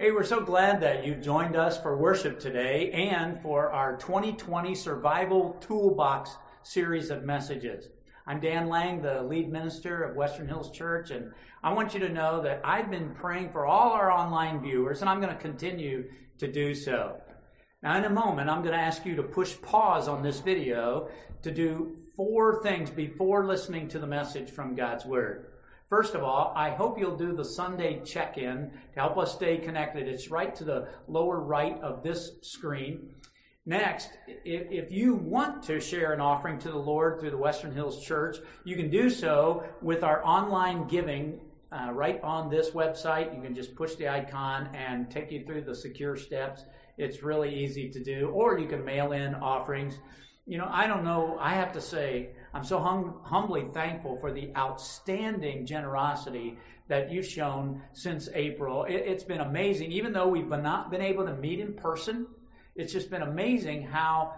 Hey, we're so glad that you've joined us for worship today and for our 2020 Survival Toolbox series of messages. I'm Dan Lang, the lead minister of Western Hills Church, and I want you to know that I've been praying for all our online viewers, and I'm going to continue to do so. Now, in a moment, I'm going to ask you to push pause on this video to do 4 things before listening to the message from God's Word. First of all, I hope you'll do the Sunday check-in to help us stay connected. It's right to the lower right of this screen. Next, if you want to share an offering to the Lord through the Western Hills Church, you can do so with our online giving right on this website. You can just push the icon and take you through the secure steps. It's really easy to do. Or you can mail in offerings. You know, I don't know, I have to say, I'm so humbly thankful for the outstanding generosity that you've shown since April. It's been amazing. Even though we've not been able to meet in person, it's just been amazing how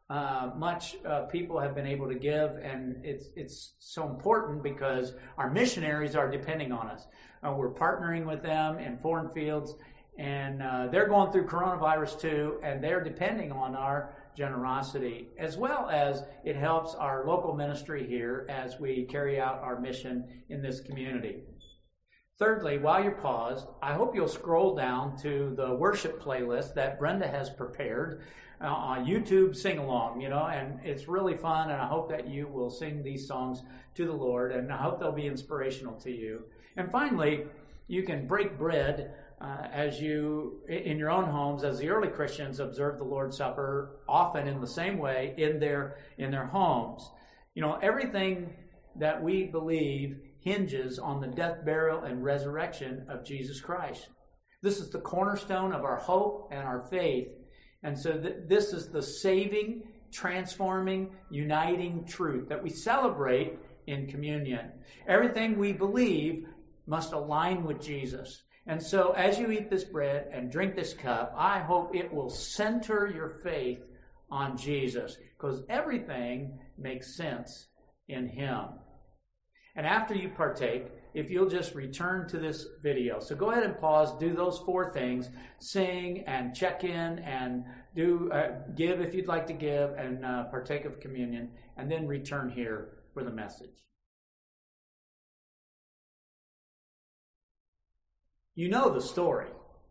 much people have been able to give, and it's so important because our missionaries are depending on us. We're partnering with them in foreign fields, and they're going through coronavirus too, and they're depending on our generosity, as well as it helps our local ministry here as we carry out our mission in this community. Thirdly, while you're paused, I hope you'll scroll down to the worship playlist that Brenda has prepared on YouTube Sing Along, and it's really fun, and I hope that you will sing these songs to the Lord, and I hope they'll be inspirational to you. And finally, you can break bread as you, in your own homes, as the early Christians observed the Lord's Supper, often in the same way in their homes. Everything that we believe hinges on the death, burial, and resurrection of Jesus Christ. This is the cornerstone of our hope and our faith. And so this is the saving, transforming, uniting truth that we celebrate in communion. Everything we believe must align with Jesus. And so as you eat this bread and drink this cup, I hope it will center your faith on Jesus, because everything makes sense in Him. And after you partake, if you'll just return to this video. So go ahead and pause, do those 4 things, sing and check in and do give if you'd like to give and partake of communion, and then return here for the message. You know the story.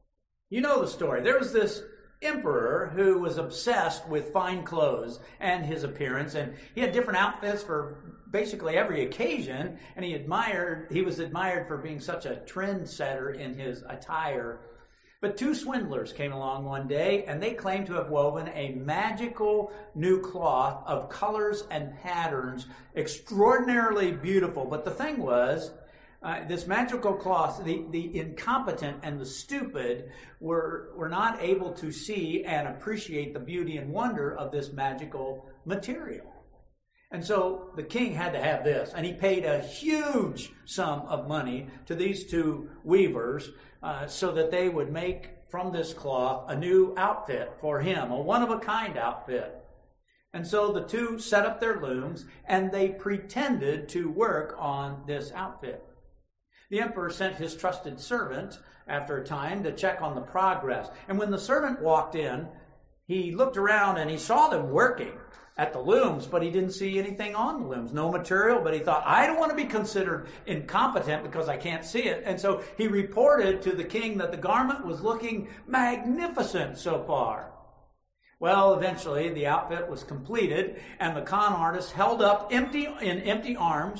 There was this emperor who was obsessed with fine clothes and his appearance, and he had different outfits for basically every occasion, and he was admired for being such a trendsetter in his attire. But 2 swindlers came along one day, and they claimed to have woven a magical new cloth of colors and patterns, extraordinarily beautiful. But the thing was, this magical cloth, the incompetent and the stupid were not able to see and appreciate the beauty and wonder of this magical material. And so the king had to have this, and he paid a huge sum of money to these 2 weavers so that they would make from this cloth a new outfit for him, a one-of-a-kind outfit. And so the 2 set up their looms, and they pretended to work on this outfit. The emperor sent his trusted servant after a time to check on the progress. And when the servant walked in, he looked around and he saw them working at the looms, but he didn't see anything on the looms, no material. But he thought, I don't want to be considered incompetent because I can't see it. And so he reported to the king that the garment was looking magnificent so far. Well, eventually the outfit was completed, and the con artist held up empty arms,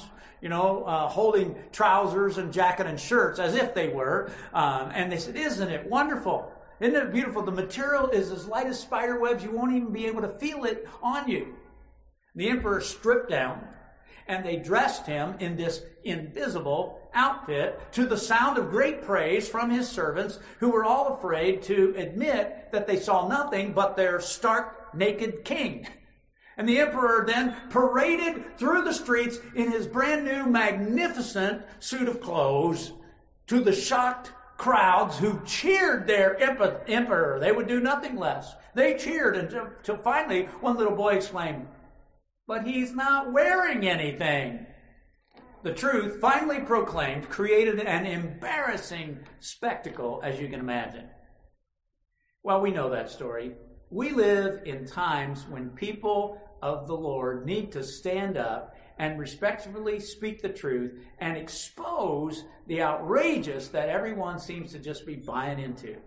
holding trousers and jacket and shirts as if they were. And they said, isn't it wonderful? Isn't it beautiful? The material is as light as spider webs. You won't even be able to feel it on you. The emperor stripped down, and they dressed him in this invisible outfit to the sound of great praise from his servants, who were all afraid to admit that they saw nothing but their stark naked king. And the emperor then paraded through the streets in his brand new magnificent suit of clothes to the shocked crowds who cheered their emperor. They would do nothing less. They cheered until finally one little boy exclaimed, "But he's not wearing anything." the truth, finally proclaimed, created an embarrassing spectacle, as you can imagine. Well, we know that story. We live in times when people of the Lord need to stand up and respectfully speak the truth and expose the outrageous that everyone seems to just be buying into.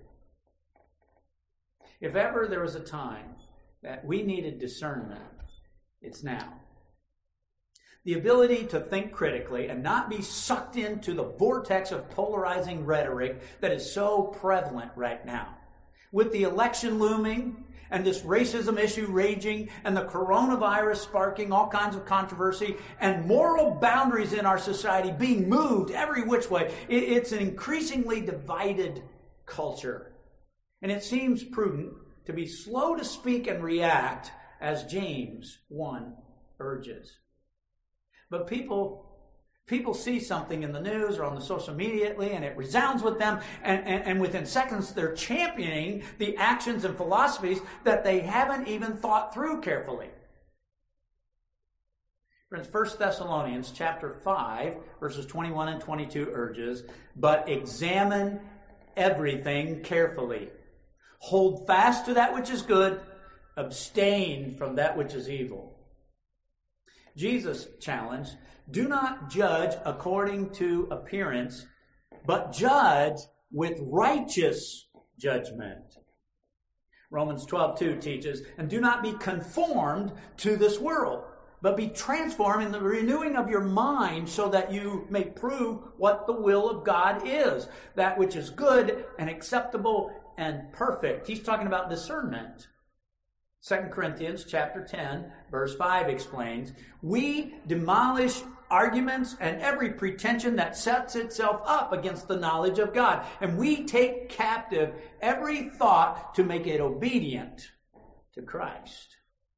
If ever there was a time that we needed discernment, it's now. The ability to think critically and not be sucked into the vortex of polarizing rhetoric that is so prevalent right now. With the election looming and this racism issue raging and the coronavirus sparking all kinds of controversy and moral boundaries in our society being moved every which way, it's an increasingly divided culture. And it seems prudent to be slow to speak and react, as James 1 urges. But people see something in the news or on the social media and it resounds with them, and within seconds they're championing the actions and philosophies that they haven't even thought through carefully. Friends, 1 Thessalonians chapter 5, verses 21 and 22 urges, "But examine everything carefully. Hold fast to that which is good. Abstain from that which is evil." Jesus challenged, "Do not judge according to appearance, but judge with righteous judgment." Romans 12:2 teaches, "And do not be conformed to this world, but be transformed in the renewing of your mind so that you may prove what the will of God is, that which is good and acceptable and perfect." He's talking about discernment. 2 Corinthians chapter 10, verse 5 explains, "We demolish arguments and every pretension that sets itself up against the knowledge of God, and we take captive every thought to make it obedient to Christ."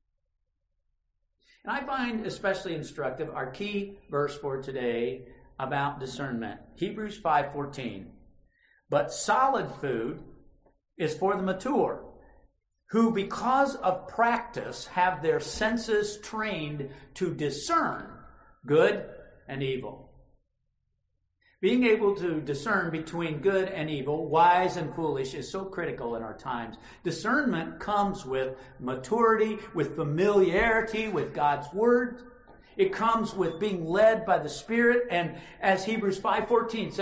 And I find especially instructive our key verse for today about discernment. Hebrews 5:14. "But solid food is for the mature, who because of practice have their senses trained to discern good and evil." Being able to discern between good and evil, wise and foolish, is so critical in our times. Discernment comes with maturity, with familiarity with God's Word. It comes with being led by the Spirit, and as Hebrews 5:14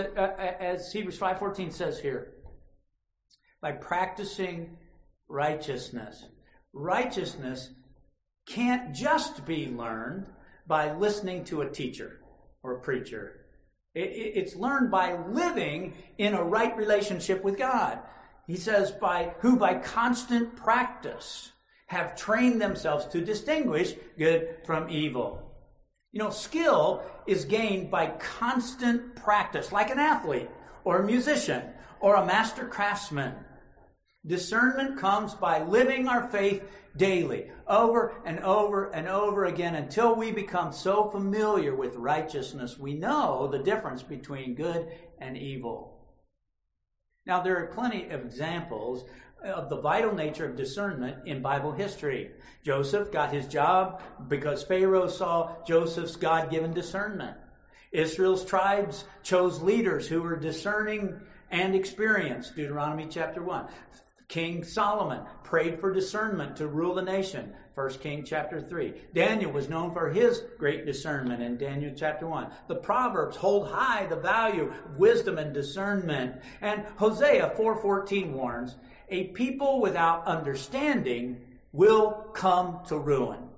says here, by practicing righteousness. Righteousness can't just be learned by listening to a teacher or a preacher. It's learned by living in a right relationship with God. He says, who by constant practice have trained themselves to distinguish good from evil. You know, skill is gained by constant practice, like an athlete or a musician or a master craftsman. Discernment comes by living our faith daily, over and over and over again, until we become so familiar with righteousness we know the difference between good and evil. Now, there are plenty of examples of the vital nature of discernment in Bible history. Joseph got his job because Pharaoh saw Joseph's God-given discernment. Israel's tribes chose leaders who were discerning and experienced, Deuteronomy chapter 1. King Solomon prayed for discernment to rule the nation, 1 Kings chapter 3. Daniel was known for his great discernment in Daniel chapter 1. The Proverbs hold high the value of wisdom and discernment. And Hosea 4:14 warns, "A people without understanding will come to ruin."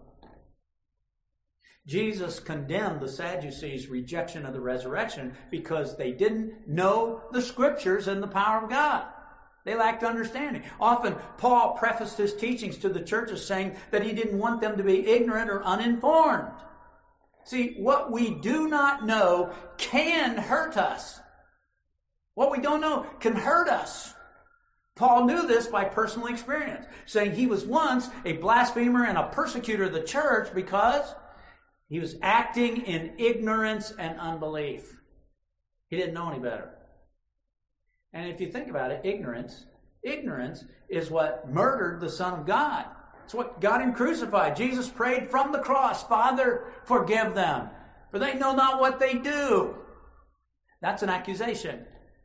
Jesus condemned the Sadducees' rejection of the resurrection because they didn't know the Scriptures and the power of God. They lacked understanding. Often, Paul prefaced his teachings to the churches saying that he didn't want them to be ignorant or uninformed. See, what we do not know can hurt us. What we don't know can hurt us. Paul knew this by personal experience, saying he was once a blasphemer and a persecutor of the church because he was acting in ignorance and unbelief. He didn't know any better. And if you think about it, ignorance is what murdered the Son of God. It's what got him crucified. Jesus prayed from the cross, "Father, forgive them. for they know not what they do. That's an accusation.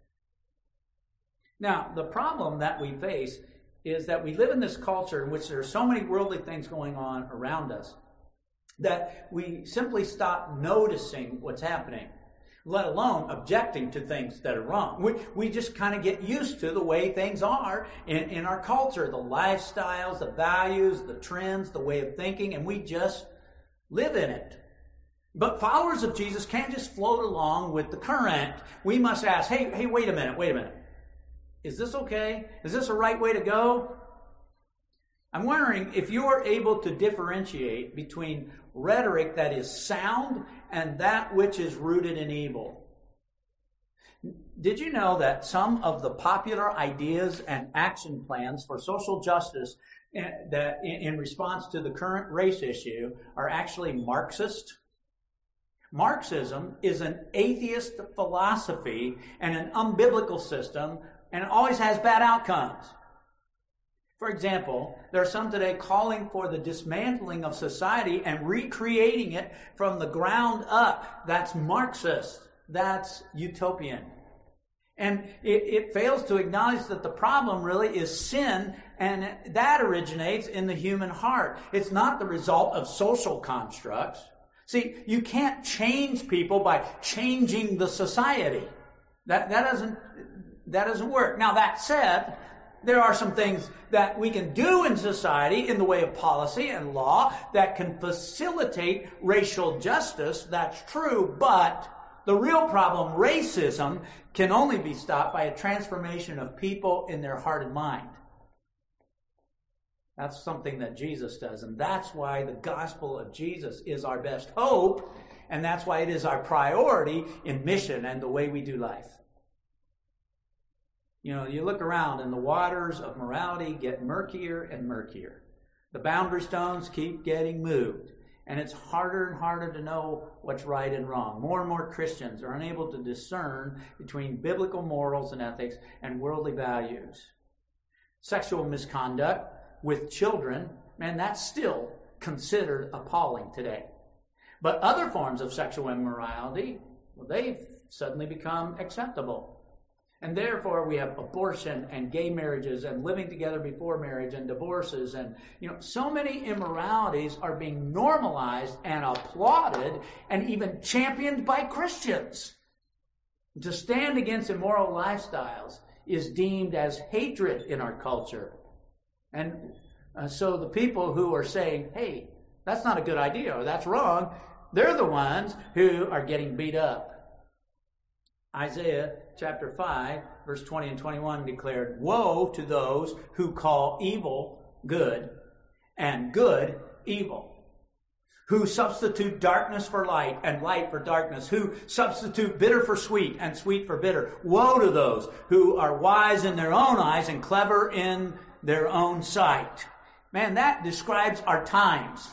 Now, the problem that we face is that we live in this culture in which there are so many worldly things going on around us that we simply stop noticing what's happening, let alone objecting to things that are wrong. We just kind of get used to the way things are in our culture, the lifestyles, the values, the trends, the way of thinking, and we just live in it. But followers of Jesus can't just float along with the current. We must ask, hey, wait a minute. Is this okay? Is this the right way to go? I'm wondering if you're able to differentiate between rhetoric that is sound and that which is rooted in evil. Did you know that some of the popular ideas and action plans for social justice that in response to the current race issue are actually Marxist? Marxism is an atheist philosophy and an unbiblical system, and it always has bad outcomes. For example, there are some today calling for the dismantling of society and recreating it from the ground up. That's Marxist. That's utopian. And it fails to acknowledge that the problem really is sin, and that originates in the human heart. It's not the result of social constructs. See, you can't change people by changing the society. That doesn't work. Now, that said, there are some things that we can do in society in the way of policy and law that can facilitate racial justice. That's true, but the real problem, racism, can only be stopped by a transformation of people in their heart and mind. That's something that Jesus does, and that's why the gospel of Jesus is our best hope, and that's why it is our priority in mission and the way we do life. You know, you look around and the waters of morality get murkier and murkier. The boundary stones keep getting moved. And it's harder and harder to know what's right and wrong. More and more Christians are unable to discern between biblical morals and ethics and worldly values. Sexual misconduct with children, man, that's still considered appalling today. But other forms of sexual immorality, well, they've suddenly become acceptable. And therefore, we have abortion and gay marriages and living together before marriage and divorces. And, so many immoralities are being normalized and applauded and even championed by Christians. To stand against immoral lifestyles is deemed as hatred in our culture. And so the people who are saying, hey, that's not a good idea or that's wrong, they're the ones who are getting beat up. Isaiah chapter 5, verse 20 and 21 declared, "Woe to those who call evil good and good evil, who substitute darkness for light and light for darkness, who substitute bitter for sweet and sweet for bitter. Woe to those who are wise in their own eyes and clever in their own sight." Man, that describes our times.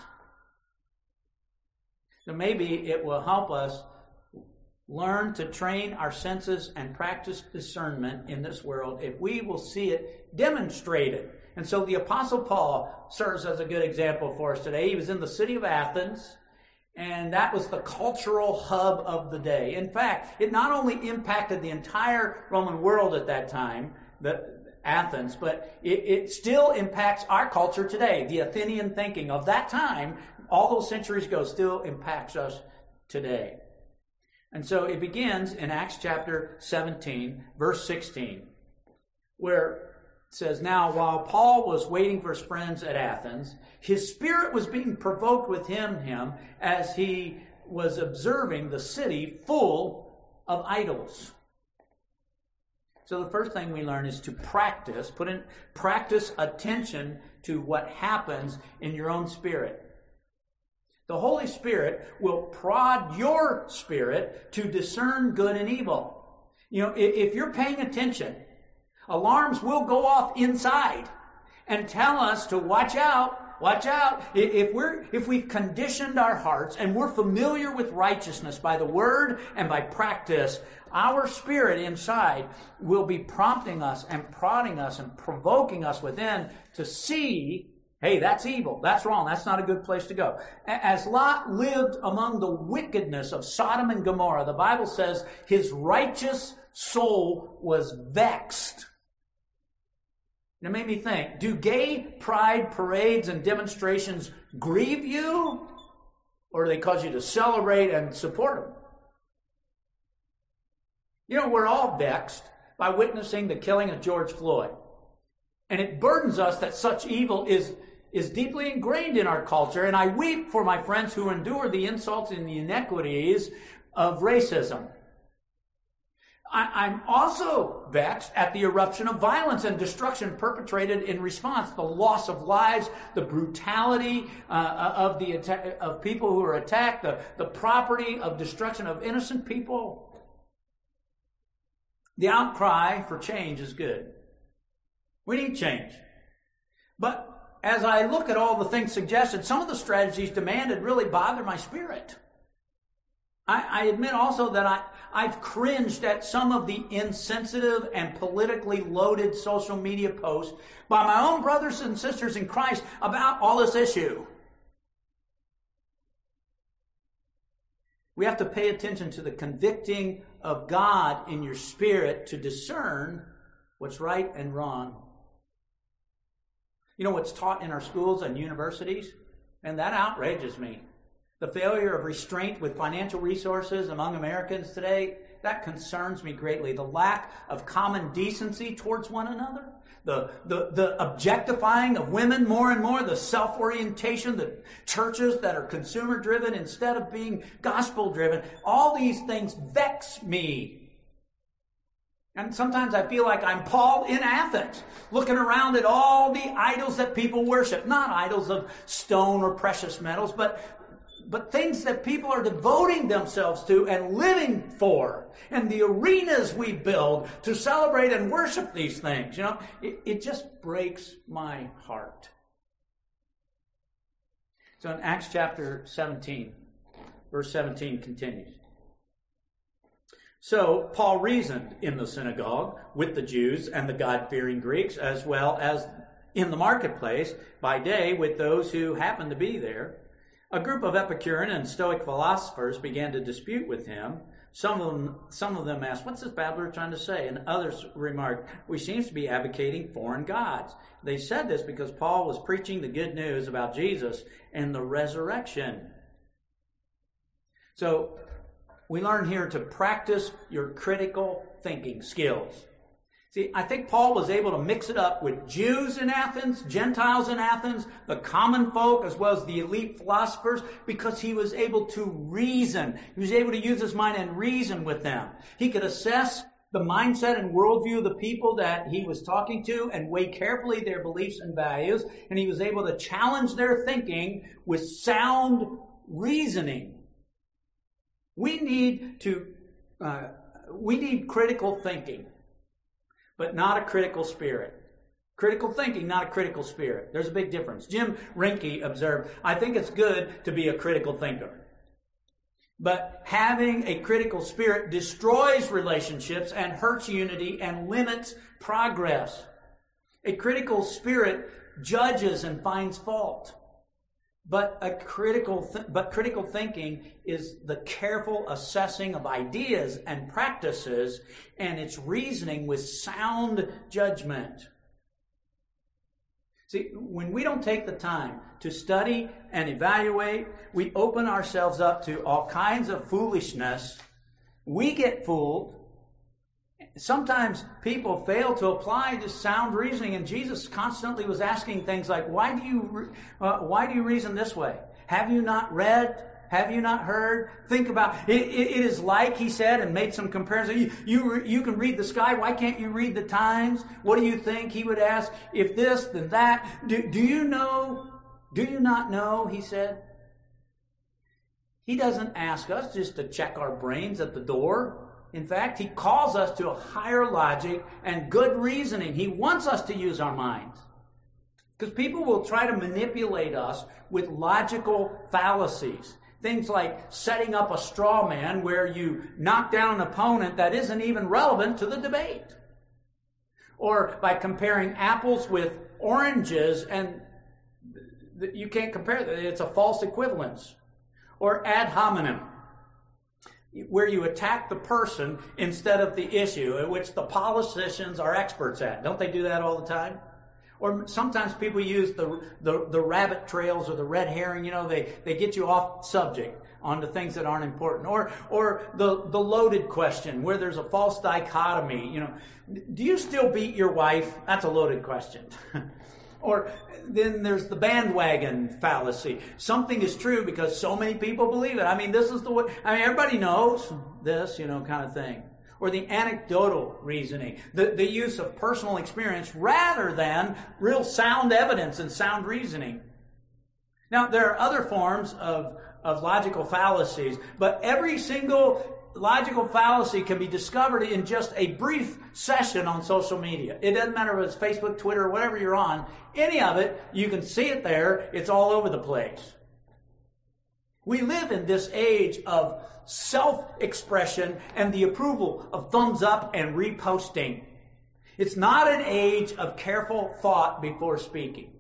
So maybe it will help us learn to train our senses and practice discernment in this world if we will see it demonstrated. And so the Apostle Paul serves as a good example for us today. He was in the city of Athens, and that was the cultural hub of the day. In fact, it not only impacted the entire Roman world at that time, Athens, but it still impacts our culture today. The Athenian thinking of that time, all those centuries ago, still impacts us today. And so it begins in Acts chapter 17, verse 16, where it says, "Now, while Paul was waiting for his friends at Athens, his spirit was being provoked within him as he was observing the city full of idols." So the first thing we learn is to practice attention to what happens in your own spirit. The Holy Spirit will prod your spirit to discern good and evil. If you're paying attention, alarms will go off inside and tell us to watch out. Watch out. If we've conditioned our hearts and we're familiar with righteousness by the word and by practice, our spirit inside will be prompting us and prodding us and provoking us within to see Hey, that's evil. That's wrong. That's not a good place to go. As Lot lived among the wickedness of Sodom and Gomorrah, the Bible says his righteous soul was vexed. And it made me think, do gay pride parades and demonstrations grieve you? Or do they cause you to celebrate and support them? You know, we're all vexed by witnessing the killing of George Floyd. And it burdens us that such evil is deeply ingrained in our culture. And I weep for my friends who endure the insults and the inequities of racism. I'm also vexed at the eruption of violence and destruction perpetrated in response. The loss of lives, the brutality of people who are attacked, the property of destruction of innocent people. The outcry for change is good. We need change. But as I look at all the things suggested, some of the strategies demanded really bother my spirit. I admit also that I've cringed at some of the insensitive and politically loaded social media posts by my own brothers and sisters in Christ about all this issue. We have to pay attention to the convicting of God in your spirit to discern what's right and wrong. You know what's taught in our schools and universities? And that outrages me. The failure of restraint with financial resources among Americans today, that concerns me greatly. The lack of common decency towards one another. The objectifying of women more and more, the self-orientation, the churches that are consumer-driven instead of being gospel-driven. All these things vex me. And sometimes I feel like I'm Paul in Athens, looking around at all the idols that people worship. Not idols of stone or precious metals, but things that people are devoting themselves to and living for. And the arenas we build to celebrate and worship these things. You know, it just breaks my heart. So in Acts chapter 17, verse 17 continues. So Paul reasoned in the synagogue with the Jews and the God-fearing Greeks, as well as in the marketplace by day with those who happened to be there. A group of Epicurean and Stoic philosophers began to dispute with him. Some of them asked, "What's this babbler trying to say?" And others remarked, "We seems to be advocating foreign gods." They said this because Paul was preaching the good news about Jesus and the resurrection. So we learn here to practice your critical thinking skills. See, I think Paul was able to mix it up with Jews in Athens, Gentiles in Athens, the common folk, as well as the elite philosophers, because he was able to reason. He was able to use his mind and reason with them. He could assess the mindset and worldview of the people that he was talking to and weigh carefully their beliefs and values, and he was able to challenge their thinking with sound reasoning. We need critical thinking. But not a critical spirit. Critical thinking, not a critical spirit. There's a big difference. Jim Rinke observed, "I think it's good to be a critical thinker. But having a critical spirit destroys relationships and hurts unity and limits progress. A critical spirit judges and finds fault. But critical thinking is the careful assessing of ideas and practices, and it's reasoning with sound judgment." See, when we don't take the time to study and evaluate, we open ourselves up to all kinds of foolishness. We get fooled. Sometimes people fail to apply this sound reasoning, and Jesus constantly was asking things like, why do you reason this way? Have you not read? Have you not heard? Think about it. It is like, he said, and made some comparison. You can read the sky. Why can't you read the times? What do you think? He would ask, if this, then that. Do you know? Do you not know? He said. He doesn't ask us just to check our brains at the door. In fact, he calls us to a higher logic and good reasoning. He wants us to use our minds. Because people will try to manipulate us with logical fallacies. Things like setting up a straw man where you knock down an opponent that isn't even relevant to the debate. Or by comparing apples with oranges, and You can't compare that. It's a false equivalence. Or ad hominem, where you attack the person instead of the issue, which the politicians are experts at. Don't they do that all the time? Or sometimes people use the rabbit trails or the red herring. They get you off subject onto things that aren't important. Or the loaded question, where there's a false dichotomy. Do you still beat your wife? That's a loaded question. Or then there's the bandwagon fallacy. Something is true because so many people believe it. This is the way. Everybody knows this, kind of thing. Or the anecdotal reasoning, the use of personal experience rather than real sound evidence and sound reasoning. Now, there are other forms of logical fallacies, but every single logical fallacy can be discovered in just a brief session on social media. It doesn't matter if it's Facebook, Twitter, or whatever you're on. Any of it, you can see it there. It's all over the place. We live in this age of self-expression and the approval of thumbs up and reposting. It's not an age of careful thought before speaking.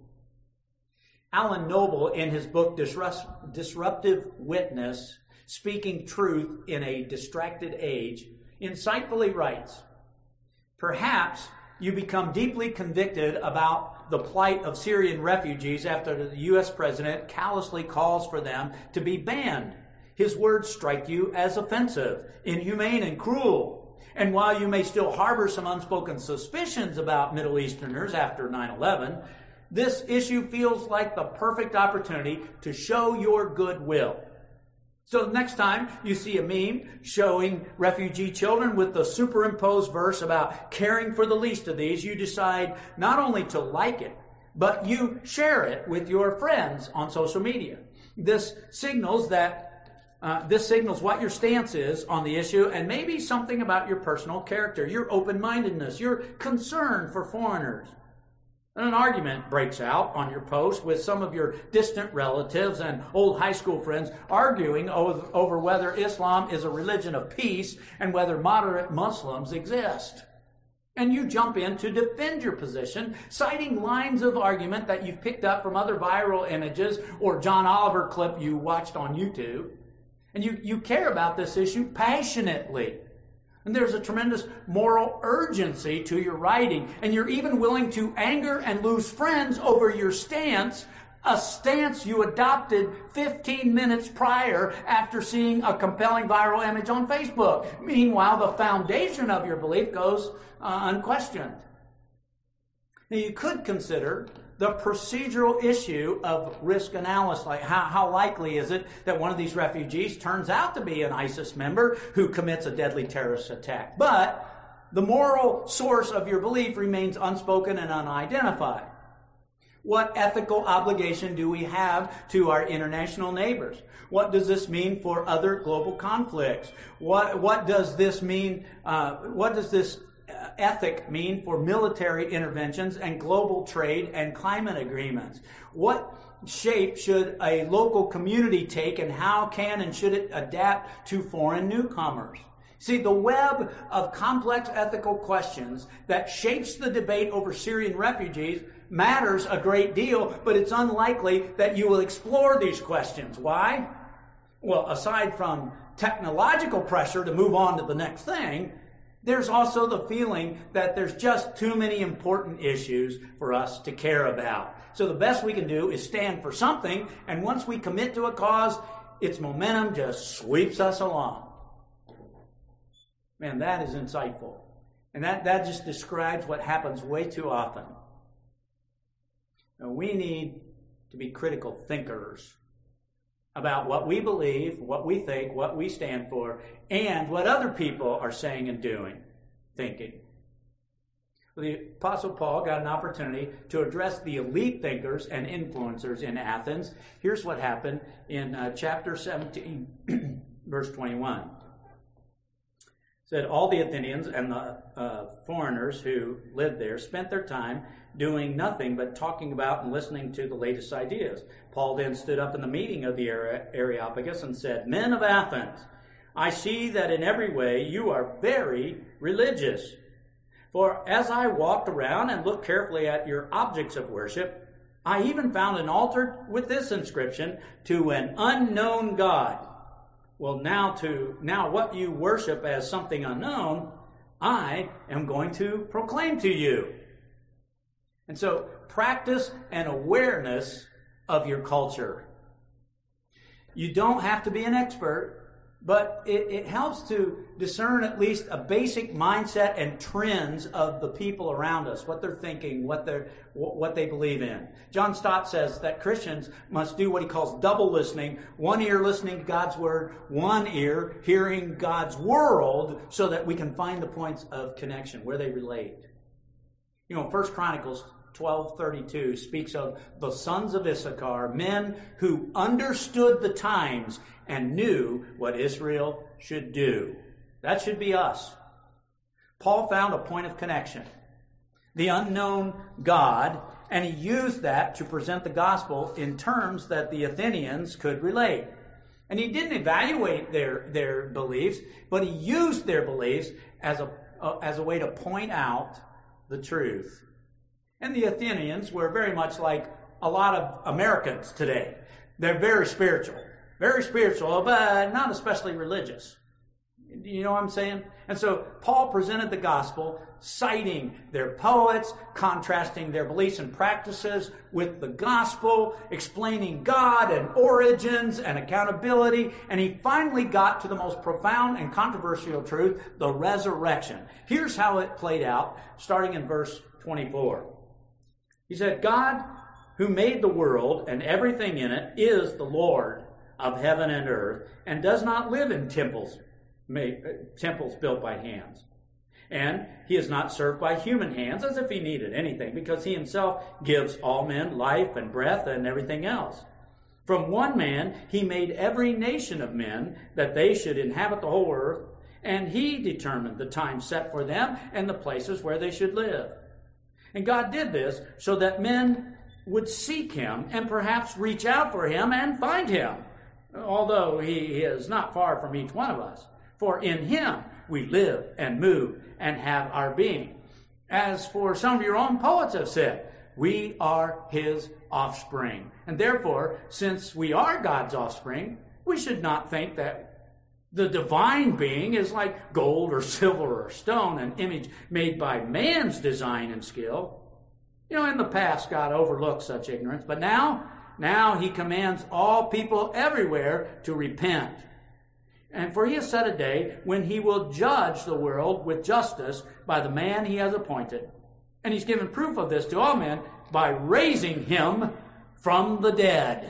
Alan Noble, in his book Disruptive Witness, Speaking Truth in a Distracted Age, insightfully writes, "Perhaps you become deeply convicted about the plight of Syrian refugees after the U.S. president callously calls for them to be banned. His words strike you as offensive, inhumane, and cruel. And while you may still harbor some unspoken suspicions about Middle Easterners after 9/11, this issue feels like the perfect opportunity to show your goodwill. So next time you see a meme showing refugee children with the superimposed verse about caring for the least of these, you decide not only to like it, but you share it with your friends on social media. This signals what your stance is on the issue, and maybe something about your personal character, your open-mindedness, your concern for foreigners. And an argument breaks out on your post with some of your distant relatives and old high school friends arguing over whether Islam is a religion of peace and whether moderate Muslims exist. And you jump in to defend your position, citing lines of argument that you've picked up from other viral images or John Oliver clip you watched on YouTube. And you care about this issue passionately. And there's a tremendous moral urgency to your writing. And you're even willing to anger and lose friends over your stance, a stance you adopted 15 minutes prior after seeing a compelling viral image on Facebook. Meanwhile, the foundation of your belief goes unquestioned. Now, you could consider the procedural issue of risk analysis. Like how likely is it that one of these refugees turns out to be an ISIS member who commits a deadly terrorist attack? But the moral source of your belief remains unspoken and unidentified. What ethical obligation do we have to our international neighbors? What does this mean for other global conflicts? What does this mean? What does this ethic mean for military interventions and global trade and climate agreements? What shape should a local community take, and how can and should it adapt to foreign newcomers? See, the web of complex ethical questions that shapes the debate over Syrian refugees matters a great deal, but it's unlikely that you will explore these questions. Why? Well, aside from technological pressure to move on to the next thing, there's also the feeling that there's just too many important issues for us to care about. So the best we can do is stand for something, and once we commit to a cause, its momentum just sweeps us along. Man, that is insightful. And that just describes what happens way too often. Now, we need to be critical thinkers about what we believe, what we think, what we stand for, and what other people are saying and doing, thinking. Well, the Apostle Paul got an opportunity to address the elite thinkers and influencers in Athens. Here's what happened in chapter 17, verse 21. It said, all the Athenians and the foreigners who lived there spent their time doing nothing but talking about and listening to the latest ideas. Paul then stood up in the meeting of the Areopagus and said, Men of Athens, I see that in every way you are very religious. For as I walked around and looked carefully at your objects of worship, I even found an altar with this inscription, to an unknown God. Well, now what you worship as something unknown, I am going to proclaim to you. And so practice an awareness of your culture. You don't have to be an expert, but it helps to discern at least a basic mindset and trends of the people around us, what they're thinking, what they believe in. John Stott says that Christians must do what he calls double listening, one ear listening to God's word, one ear hearing God's world, so that we can find the points of connection, where they relate. 1 Chronicles 12:32 speaks of the sons of Issachar, men who understood the times and knew what Israel should do. That should be us. Paul found a point of connection, the unknown God, and he used that to present the gospel in terms that the Athenians could relate. And he didn't evaluate their beliefs, but he used their beliefs as a way to point out the truth. And the Athenians were very much like a lot of Americans today. They're very spiritual, but not especially religious. You know what I'm saying? And so Paul presented the gospel, citing their poets, contrasting their beliefs and practices with the gospel, explaining God and origins and accountability, and he finally got to the most profound and controversial truth, the resurrection. Here's how it played out, starting in verse 24. He said, God, who made the world and everything in it, is the Lord of heaven and earth, and does not live in temples built by hands. And he is not served by human hands as if he needed anything, because he himself gives all men life and breath and everything else. From one man he made every nation of men, that they should inhabit the whole earth, and he determined the time set for them and the places where they should live. And God did this so that men would seek him and perhaps reach out for him and find him, although he is not far from each one of us. For in him we live and move and have our being. As for some of your own poets have said, we are his offspring. And therefore, since we are God's offspring, we should not think that the divine being is like gold or silver or stone, an image made by man's design and skill. In the past, God overlooked such ignorance, but now he commands all people everywhere to repent. And for he has set a day when he will judge the world with justice by the man he has appointed. And he's given proof of this to all men by raising him from the dead.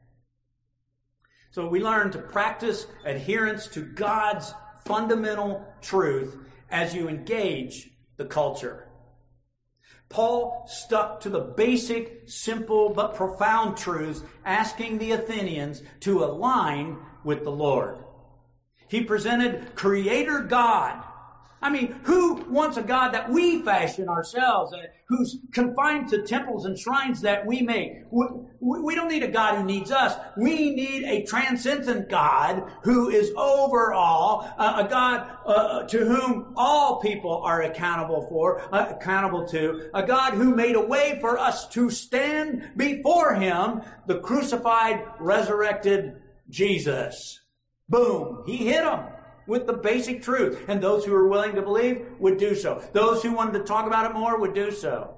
So we learn to practice adherence to God's fundamental truth as you engage the culture. Paul stuck to the basic, simple, but profound truths, asking the Athenians to align with the Lord. He presented Creator God. Who wants a God that we fashion ourselves, who's confined to temples and shrines that we make? We don't need a God who needs us. We need a transcendent God who is over all, a God to whom all people are accountable to, a God who made a way for us to stand before him, the crucified, resurrected Jesus. Boom, he hit them with the basic truth. And those who were willing to believe would do so. Those who wanted to talk about it more would do so.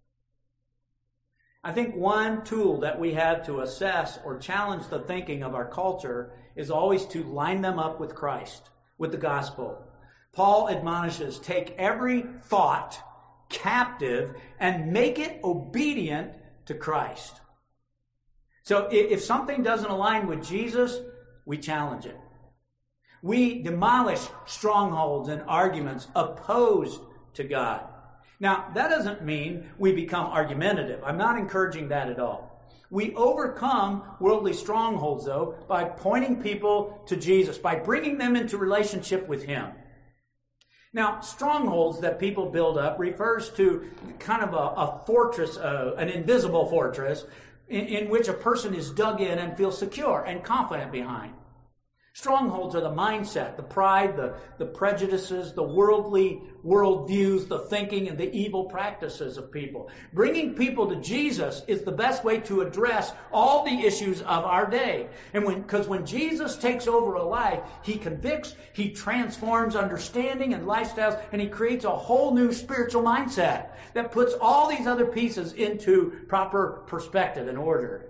I think one tool that we have to assess or challenge the thinking of our culture is always to line them up with Christ, with the gospel. Paul admonishes, take every thought captive and make it obedient to Christ. So if something doesn't align with Jesus, we challenge it. We demolish strongholds and arguments opposed to God. Now, that doesn't mean we become argumentative. I'm not encouraging that at all. We overcome worldly strongholds, though, by pointing people to Jesus, by bringing them into relationship with him. Now, strongholds that people build up refers to kind of a fortress, an invisible fortress, in which a person is dug in and feels secure and confident behind. Strongholds are the mindset, the pride, the prejudices, the worldly worldviews, the thinking, and the evil practices of people. Bringing people to Jesus is the best way to address all the issues of our day. And because when Jesus takes over a life, he convicts, he transforms understanding and lifestyles, and he creates a whole new spiritual mindset that puts all these other pieces into proper perspective and order.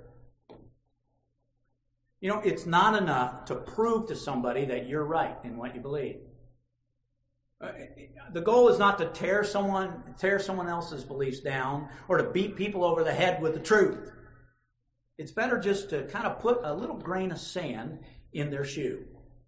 You know, it's not enough to prove to somebody that you're right in what you believe. The goal is not to tear someone else's beliefs down or to beat people over the head with the truth. It's better just to kind of put a little grain of sand in their shoe,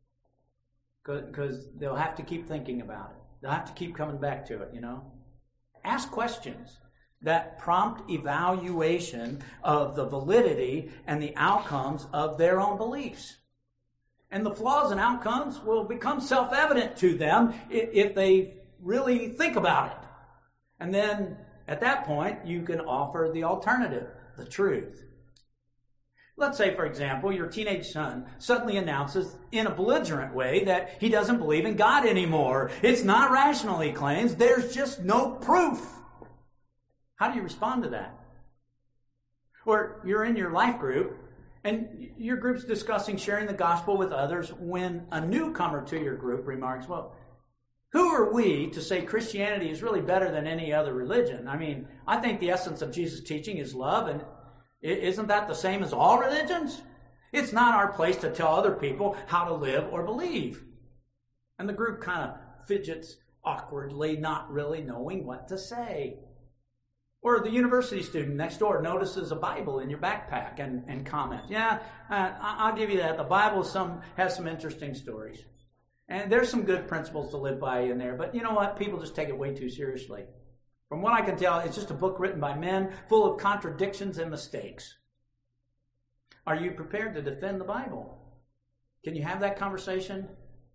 because they'll have to keep thinking about it. They'll have to keep coming back to it, you know. Ask questions that prompt evaluation of the validity and the outcomes of their own beliefs. And the flaws and outcomes will become self-evident to them if they really think about it. And then at that point, you can offer the alternative, the truth. Let's say, for example, your teenage son suddenly announces in a belligerent way that he doesn't believe in God anymore. It's not rational, he claims. There's just no proof. How do you respond to that? Or you're in your life group, and your group's discussing sharing the gospel with others when a newcomer to your group remarks, well, who are we to say Christianity is really better than any other religion? I mean, I think the essence of Jesus' teaching is love, and isn't that the same as all religions? It's not our place to tell other people how to live or believe. And the group kind of fidgets awkwardly, not really knowing what to say. Or the university student next door notices a Bible in your backpack and comments, yeah, I'll give you that. The Bible has some interesting stories. And there's some good principles to live by in there. But you know what? People just take it way too seriously. From what I can tell, it's just a book written by men full of contradictions and mistakes. Are you prepared to defend the Bible? Can you have that conversation?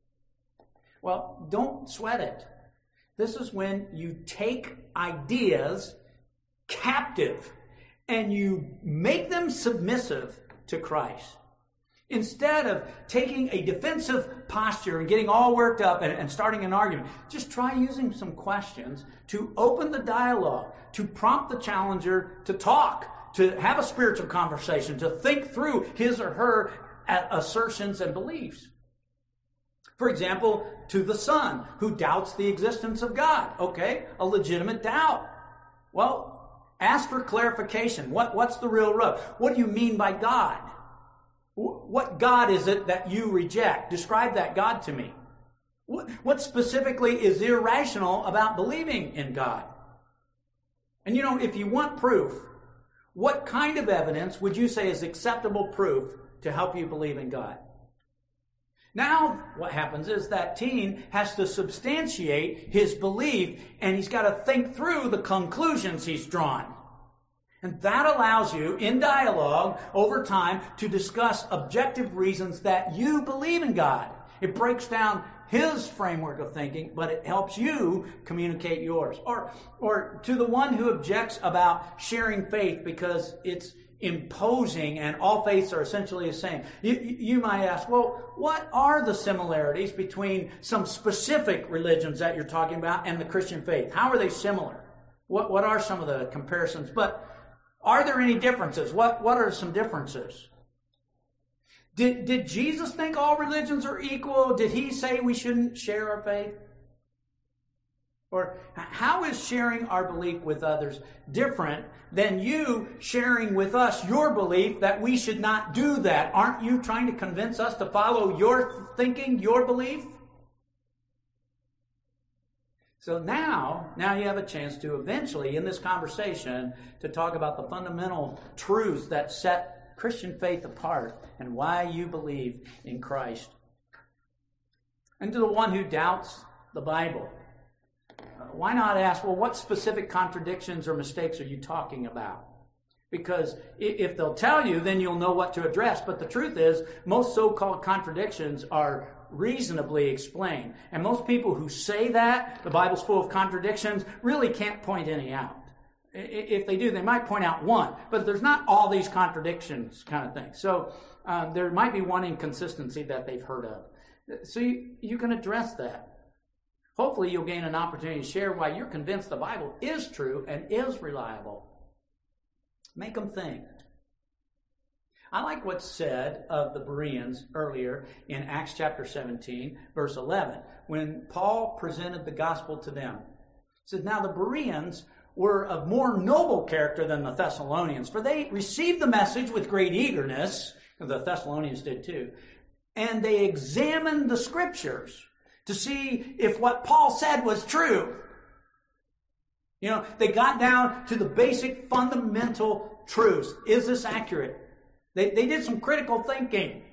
Well, don't sweat it. This is when you take ideas captive and you make them submissive to Christ. Instead of taking a defensive posture and getting all worked up and starting an argument, just try using some questions to open the dialogue, to prompt the challenger to talk, to have a spiritual conversation, to think through his or her assertions and beliefs. For example, to the son who doubts the existence of God. Okay, a legitimate doubt. Well, ask for clarification. What's the real rub? What do you mean by God? What God is it that you reject? Describe that God to me. What specifically is irrational about believing in God? And you know, if you want proof, what kind of evidence would you say is acceptable proof to help you believe in God? Now, what happens is that teen has to substantiate his belief, and he's got to think through the conclusions he's drawn. And that allows you, in dialogue, over time, to discuss objective reasons that you believe in God. It breaks down his framework of thinking, but it helps you communicate yours. Or to the one who objects about sharing faith because it's imposing and all faiths are essentially the same. You might ask, well, what are the similarities between some specific religions that you're talking about and the Christian faith? How are they similar? What are some of the comparisons? But are there any differences? What are some differences? Did Jesus think all religions are equal? Did he say we shouldn't share our faith? Or how is sharing our belief with others different than you sharing with us your belief that we should not do that? Aren't you trying to convince us to follow your thinking, your belief? So now you have a chance to eventually, in this conversation, to talk about the fundamental truths that set Christian faith apart and why you believe in Christ. And to the one who doubts the Bible, why not ask, well, what specific contradictions or mistakes are you talking about? Because if they'll tell you, then you'll know what to address. But the truth is, most so-called contradictions are reasonably explained. And most people who say that the Bible's full of contradictions really can't point any out. If they do, they might point out one, but there's not all these contradictions kind of thing. So there might be one inconsistency that they've heard of. So you can address that. Hopefully you'll gain an opportunity to share why you're convinced the Bible is true and is reliable. Make them think. I like what's said of the Bereans earlier in Acts chapter 17, verse 11, when Paul presented the gospel to them. He said, now the Bereans were of more noble character than the Thessalonians, for they received the message with great eagerness, and the Thessalonians did too, and they examined the scriptures to see if what Paul said was true. You know, they got down to the basic fundamental truths. Is this accurate? They did some critical thinking.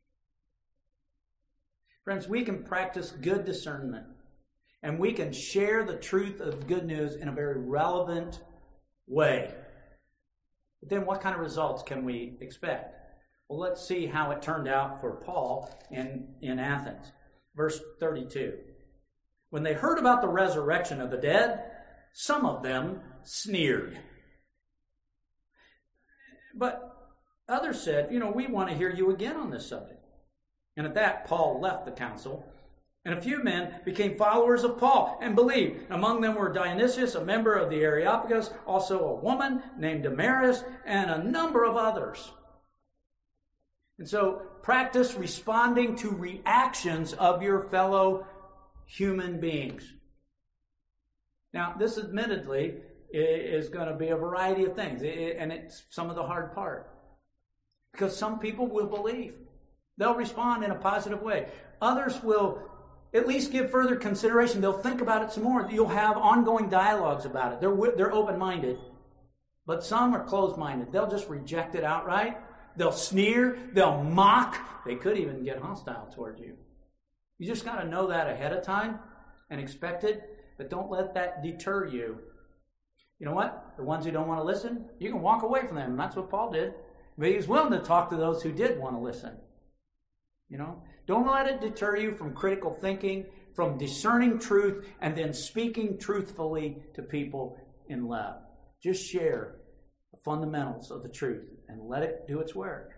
Friends, we can practice good discernment, and we can share the truth of good news in a very relevant way. But then what kind of results can we expect? Well, let's see how it turned out for Paul in Athens. Verse 32. When they heard about the resurrection of the dead, some of them sneered. But others said, we want to hear you again on this subject. And at that, Paul left the council, and a few men became followers of Paul and believed. Among them were Dionysius, a member of the Areopagus, also a woman named Damaris, and a number of others. And so practice responding to reactions of your fellow human beings. Now, this admittedly is going to be a variety of things, and it's some of the hard part. Because some people will believe. They'll respond in a positive way. Others will at least give further consideration. They'll think about it some more. You'll have ongoing dialogues about it. They're open-minded. But some are closed-minded. They'll just reject it outright. They'll sneer. They'll mock. They could even get hostile toward you. You just got to know that ahead of time and expect it. But don't let that deter you. You know what? The ones who don't want to listen, you can walk away from them. And that's what Paul did. But he was willing to talk to those who did want to listen. Don't let it deter you from critical thinking, from discerning truth, and then speaking truthfully to people in love. Just share the fundamentals of the truth and let it do its work.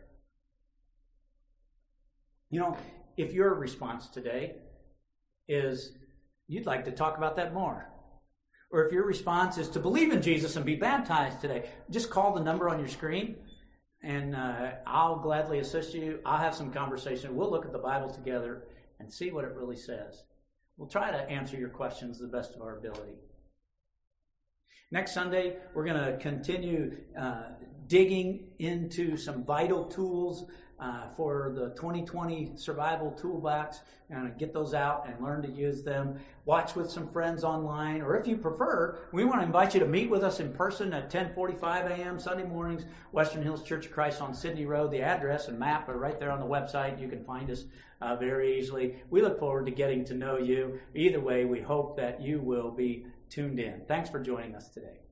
If your response today is you'd like to talk about that more, or if your response is to believe in Jesus and be baptized today, just call the number on your screen. And I'll gladly assist you. I'll have some conversation. We'll look at the Bible together and see what it really says. We'll try to answer your questions to the best of our ability. Next Sunday, we're going to continue digging into some vital tools for the 2020 Survival Toolbox. And get those out and learn to use them. Watch with some friends online. Or if you prefer, we want to invite you to meet with us in person at 10:45 a.m. Sunday mornings, Western Hills Church of Christ on Sydney Road. The address and map are right there on the website. You can find us very easily. We look forward to getting to know you. Either way, we hope that you will be tuned in. Thanks for joining us today.